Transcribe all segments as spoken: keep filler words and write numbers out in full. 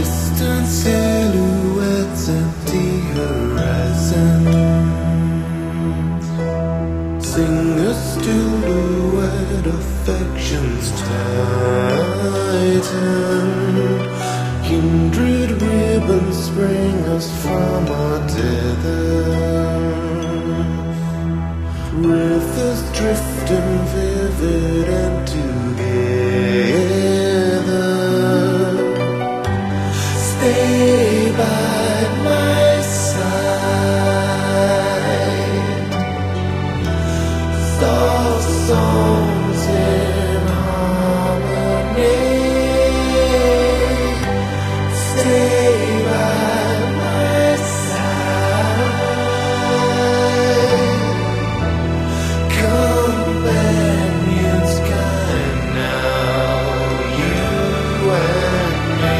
distant silhouettes, empty horizons. Sing a silhouette, affections tighten. Kindred ribbons spring us from our tethers. Rivers drifting vivid and together. Stay by my side. Soft songs in harmony. Stay by my side. Companions kind now, you and me.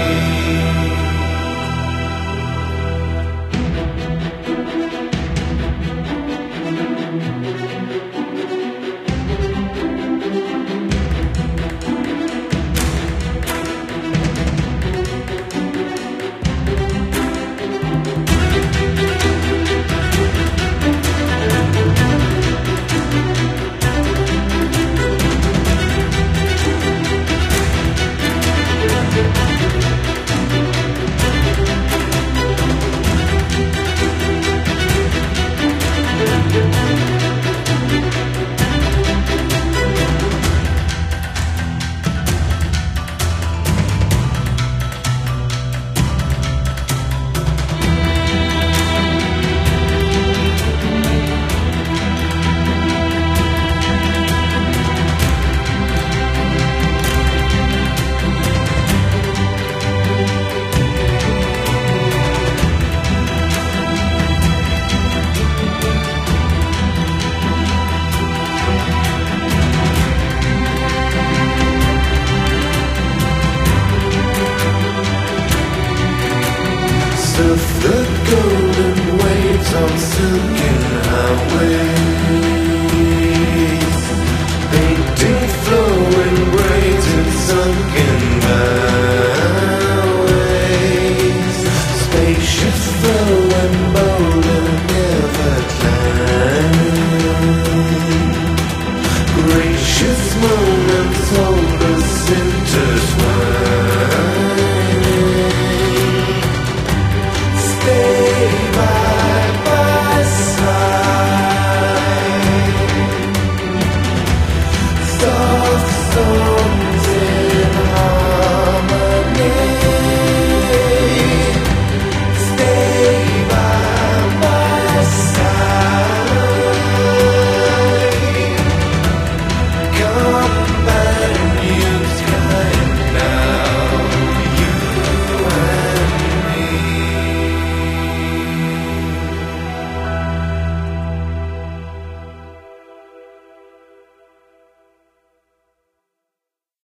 Surf the